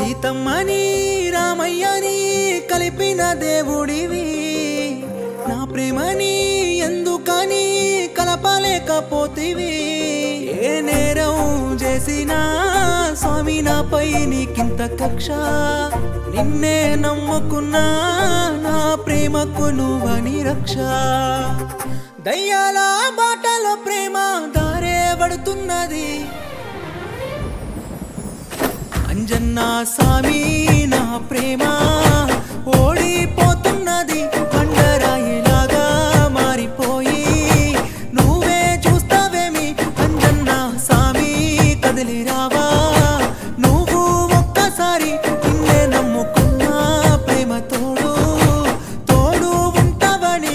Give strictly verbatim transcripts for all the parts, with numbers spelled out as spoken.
సీతమ్మని రామయ్యని కలిపిన దేవుడివి నా ప్రేమని ఎందుకని కలపలేకపోతివి ఏ నేరం చేసినా స్వామి నాపై నీకింత కక్ష నిన్నే నమ్ముకున్నా నా ప్రేమకు నువ్వని రక్ష దయ్యాల బాటలో ప్రేమ దారే పడుతున్నది అంజన్నా స్వామి నా ప్రేమ ఓడిపోతున్నది బండరాయిలాగా మారిపోయి నువ్వే చూస్తావేమి అంజన్నా స్వామి కదిలి రావా నువ్వు ఒక్కసారి నిన్నే నమ్ముకున్నా ప్రేమ తోడు తోడు ఉంటావని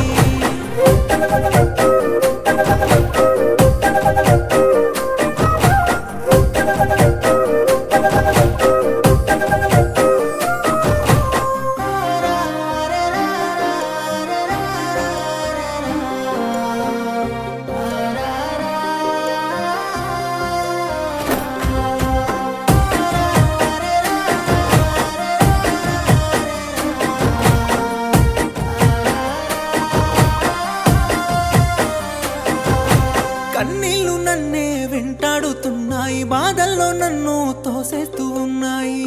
కన్నీళ్లు నన్నే వెంటాడుతున్నాయి బాధల్లో నన్ను తోసేస్తూ ఉన్నాయి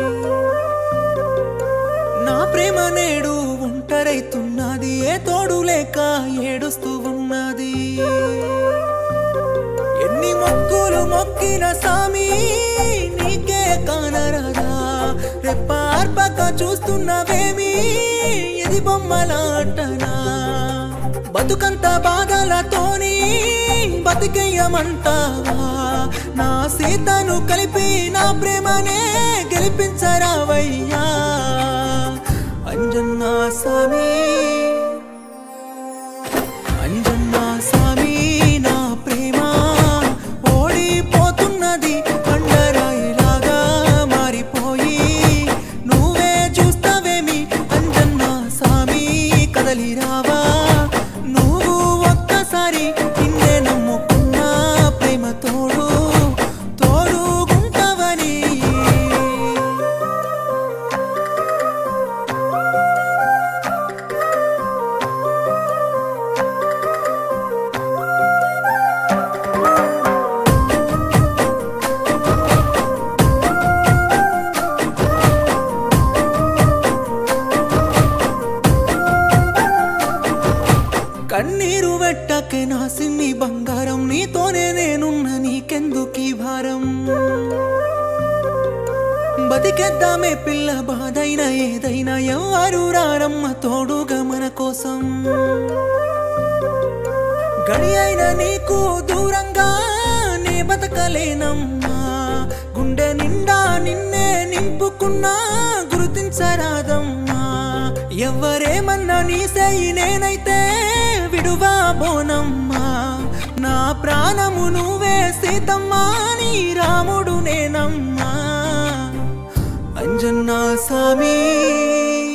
నా ప్రేమ నేడు ఒంటరైతున్నది ఏ తోడు లేక ఏడుస్తూ ఉన్నది ఎన్ని మొక్కులు మొక్కిన సామి నీకే కానరాదా రెప్పార్పక చూస్తున్నవేమి ఇది బొమ్మలాటనా బతుకంత బాధలతోని బతికేయమంటావా నా సీతను కలిపి నా ప్రేమనే గెలిపించరావయ్యా అంజన్నా స్వామి అంజన్నా స్వామి నా ప్రేమ ఓడిపోతున్నది బండరాయిలాగా మారిపోయి నువ్వే చూస్తావేమి అంజన్నా స్వామి కదలి రావా నువ్వు ఒక్కసారి నిన్నే నమ్ముకున్నా ప్రేమ తోడు తోడుగుంటావని కన్నీరు వెట్టకే నా సిన్ని బంగారం నీతోనే నేనున్న నీకెందుకీ భారం బతికేద్దామే పిల్ల బాధైనా ఏదైనా ఎవరు రారమ్మ తోడుగా మన కోసం గడి అయినా నీకు దూరంగా నే బతకలేనమ్మా గుండె నిండా నిన్నే నింపుకున్నా గుర్తించరాదమ్మా ఎవరేమన్నా నీ సేయి నేనైతే విడువా బోనమ్మా నా ప్రాణము నువ్వే సీతమ్మా నీ రాముడు నేనమ్మా అంజన్నా స్వామి